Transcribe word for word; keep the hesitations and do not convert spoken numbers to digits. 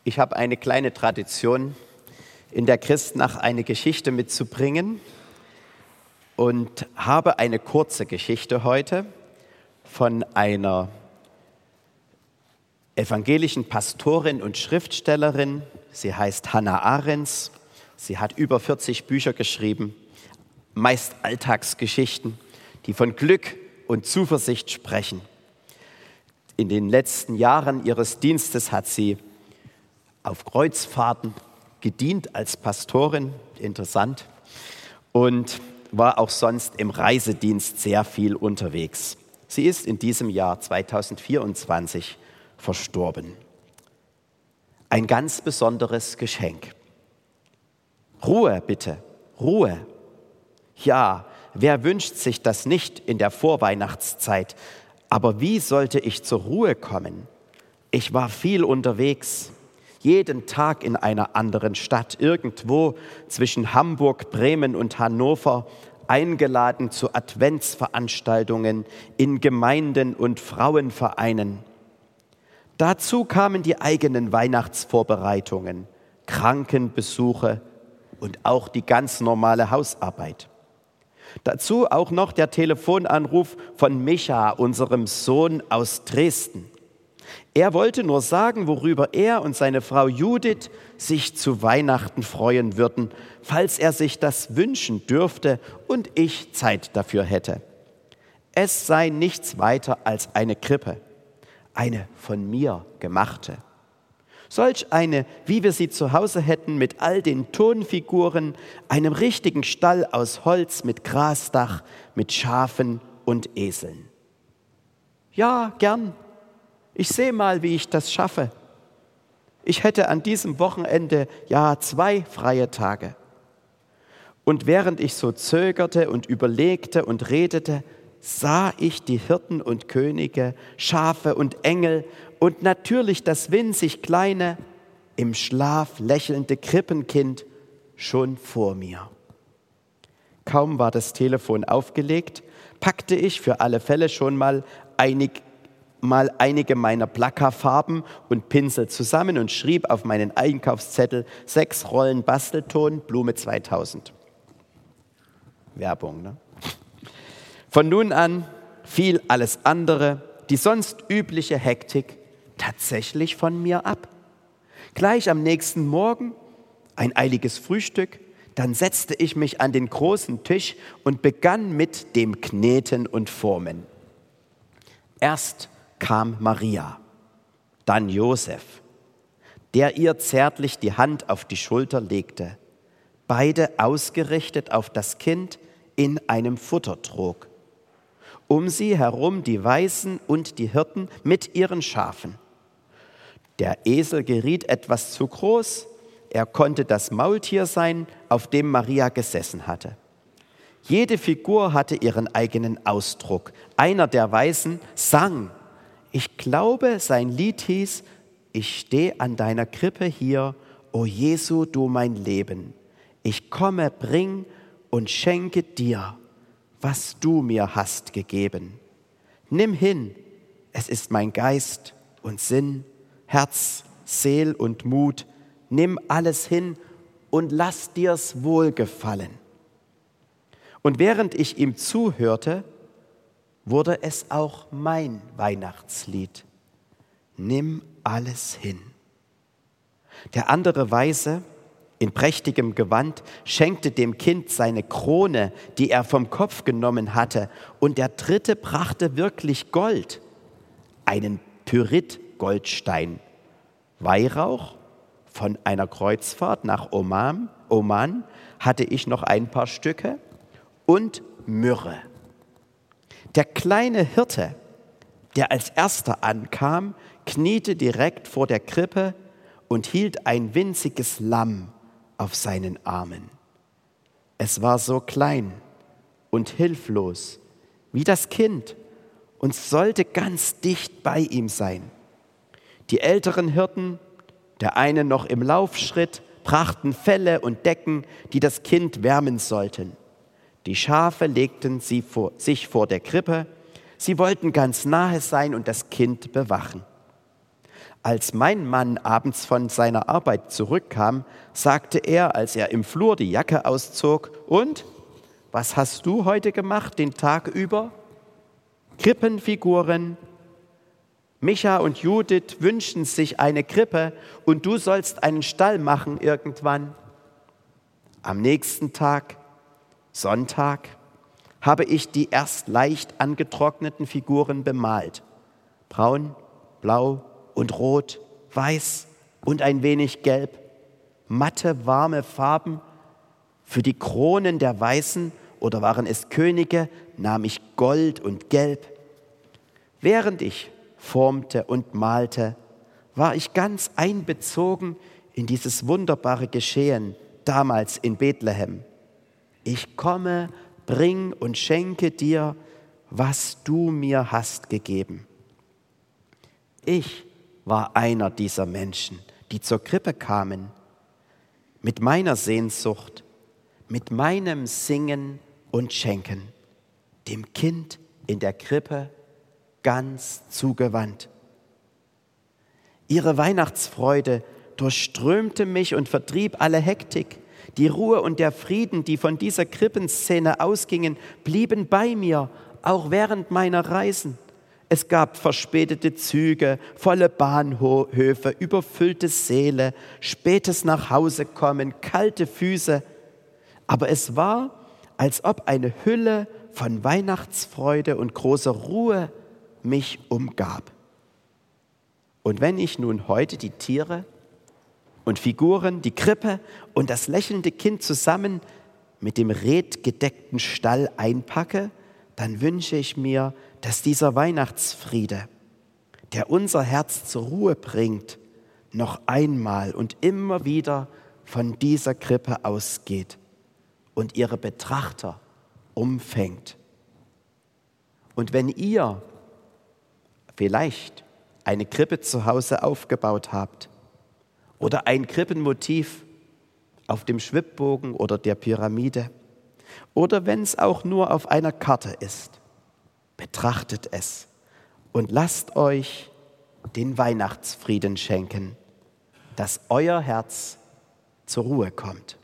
Ich habe eine kleine Tradition, in der Christnacht eine Geschichte mitzubringen und habe eine kurze Geschichte heute von einer evangelischen Pastorin und Schriftstellerin. Sie heißt Hannah Arendt. Sie hat über vierzig Bücher geschrieben, meist Alltagsgeschichten, die von Glück und Zuversicht sprechen. In den letzten Jahren ihres Dienstes hat sie auf Kreuzfahrten gedient als Pastorin, interessant, und war auch sonst im Reisedienst sehr viel unterwegs. Sie ist in diesem Jahr zweitausendvierundzwanzig verstorben. Ein ganz besonderes Geschenk. Ruhe bitte, Ruhe. Ja, wer wünscht sich das nicht in der Vorweihnachtszeit? Aber wie sollte ich zur Ruhe kommen? Ich war viel unterwegs, jeden Tag in einer anderen Stadt, irgendwo zwischen Hamburg, Bremen und Hannover, eingeladen zu Adventsveranstaltungen in Gemeinden und Frauenvereinen. Dazu kamen die eigenen Weihnachtsvorbereitungen, Krankenbesuche und auch die ganz normale Hausarbeit. Dazu auch noch der Telefonanruf von Micha, unserem Sohn aus Dresden. Er wollte nur sagen, worüber er und seine Frau Judith sich zu Weihnachten freuen würden, falls er sich das wünschen dürfte und ich Zeit dafür hätte. Es sei nichts weiter als eine Krippe, eine von mir gemachte. Solch eine, wie wir sie zu Hause hätten, mit all den Tonfiguren, einem richtigen Stall aus Holz mit Grasdach, mit Schafen und Eseln. Ja, gern. Ich sehe mal, wie ich das schaffe. Ich hätte an diesem Wochenende ja zwei freie Tage. Und während ich so zögerte und überlegte und redete, sah ich die Hirten und Könige, Schafe und Engel und natürlich das winzig kleine, im Schlaf lächelnde Krippenkind schon vor mir. Kaum war das Telefon aufgelegt, packte ich für alle Fälle schon mal, einig, mal einige meiner Plakafarben und Pinsel zusammen und schrieb auf meinen Einkaufszettel sechs Rollen Bastelton, Blume zweitausend. Werbung, ne? Von nun an fiel alles andere, die sonst übliche Hektik, tatsächlich von mir ab. Gleich am nächsten Morgen ein eiliges Frühstück, dann setzte ich mich an den großen Tisch und begann mit dem Kneten und Formen. Erst kam Maria, dann Josef, der ihr zärtlich die Hand auf die Schulter legte, beide ausgerichtet auf das Kind in einem Futtertrog. Um sie herum die Weisen und die Hirten mit ihren Schafen. Der Esel geriet etwas zu groß, er konnte das Maultier sein, auf dem Maria gesessen hatte. Jede Figur hatte ihren eigenen Ausdruck. Einer der Weisen sang, ich glaube, sein Lied hieß, ich steh an deiner Krippe hier, o Jesu, du mein Leben. Ich komme, bring und schenke dir, was du mir hast gegeben. Nimm hin, es ist mein Geist und Sinn, Herz, Seel und Mut. Nimm alles hin und lass dir's wohlgefallen. Und während ich ihm zuhörte, wurde es auch mein Weihnachtslied. Nimm alles hin. Der andere Weise, in prächtigem Gewand, schenkte dem Kind seine Krone, die er vom Kopf genommen hatte, und der dritte brachte wirklich Gold, einen Pyrit-Goldstein, Weihrauch von einer Kreuzfahrt nach Oman, Oman hatte ich noch ein paar Stücke und Myrrhe. Der kleine Hirte, der als erster ankam, kniete direkt vor der Krippe und hielt ein winziges Lamm auf seinen Armen. Es war so klein und hilflos wie das Kind und sollte ganz dicht bei ihm sein. Die älteren Hirten, der eine noch im Laufschritt, brachten Felle und Decken, die das Kind wärmen sollten. Die Schafe legten sie vor, sich vor der Krippe. Sie wollten ganz nahe sein und das Kind bewachen. Als mein Mann abends von seiner Arbeit zurückkam, sagte er, als er im Flur die Jacke auszog: Und, was hast du heute gemacht, den Tag über? Krippenfiguren. Micha und Judith wünschen sich eine Krippe und du sollst einen Stall machen irgendwann. Am nächsten Tag, Sonntag, habe ich die erst leicht angetrockneten Figuren bemalt. Braun, blau und rot, weiß und ein wenig gelb. Matte, warme Farben. Für die Kronen der Weißen, oder waren es Könige, nahm ich Gold und Gelb. Während ich formte und malte, war ich ganz einbezogen in dieses wunderbare Geschehen damals in Bethlehem. Ich komme, bring und schenke dir, was du mir hast gegeben. Ich war einer dieser Menschen, die zur Krippe kamen, mit meiner Sehnsucht, mit meinem Singen und Schenken, dem Kind in der Krippe ganz zugewandt. Ihre Weihnachtsfreude durchströmte mich und vertrieb alle Hektik. Die Ruhe und der Frieden, die von dieser Krippenszene ausgingen, blieben bei mir, auch während meiner Reisen. Es gab verspätete Züge, volle Bahnhöfe, überfüllte Säle, spätes Nachhausekommen, kalte Füße. Aber es war, als ob eine Hülle von Weihnachtsfreude und großer Ruhe mich umgab. Und wenn ich nun heute die Tiere und Figuren, die Krippe und das lächelnde Kind zusammen mit dem redgedeckten Stall einpacke, dann wünsche ich mir, dass dieser Weihnachtsfriede, der unser Herz zur Ruhe bringt, noch einmal und immer wieder von dieser Krippe ausgeht und ihre Betrachter umfängt. Und wenn ihr vielleicht eine Krippe zu Hause aufgebaut habt oder ein Krippenmotiv auf dem Schwibbogen oder der Pyramide oder wenn es auch nur auf einer Karte ist, betrachtet es und lasst euch den Weihnachtsfrieden schenken, dass euer Herz zur Ruhe kommt.